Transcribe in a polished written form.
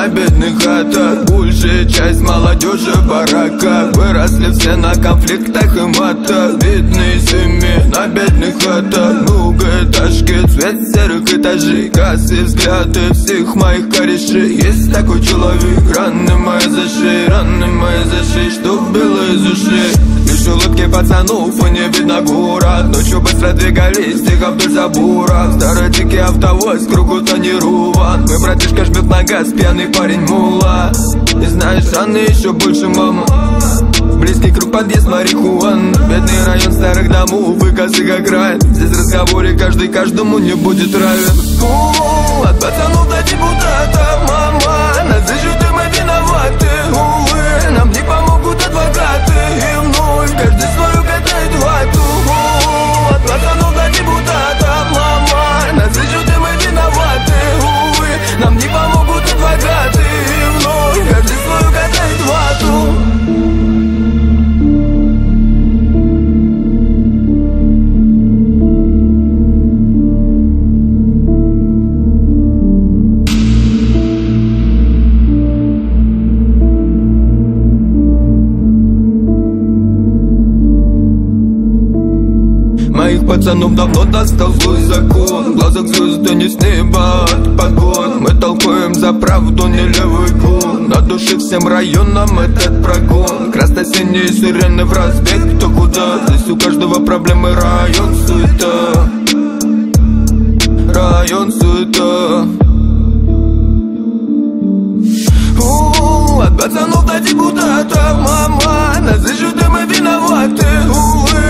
на бедных хатах. Большая часть молодежи в бараках. Выросли все на конфликтах и матах. Бедные семьи на бедных хатах. Многоэтажки, цвет серых этажей. Косые взгляды всех моих корешей. Есть такой человек, раны мои за шеей, раны мои за шеей, что было из ушей. Лишь улыбки пацанов и не видно город. Ночью быстро двигались, тихо вдоль забора. Старый дикий автовоз, кругу тонирован. Мой братишка жмет на газ, пьяный парень мула. И знаешь, раны еще больше, мама. Близкий круг, подъезд, марихуан. Бедный район старых домов и косы как рай. Здесь в разговоре каждый каждому не будет равен. От пацанов до депутатов, мама. Нас ищут и мы виноваты, увы. Нам не помогут адвокаты. И вновь каждый свою катает вату. От пацанов до депутатов, мама. Нас ищут и мы виноваты, увы. Нам не помогут адвокаты. И вновь каждый свою катает вату. Моих пацанов давно достал злой закон. В глазах звезды не с неба от погон. Мы толкуем за правду, не левый гон. На душе всем районам этот прогон. Красно-синие сирены в разбег, кто куда. Здесь у каждого проблемы, район суета. Район суета. От пацанов до депутатов, мама. Нас ищут и мы виноваты, увы.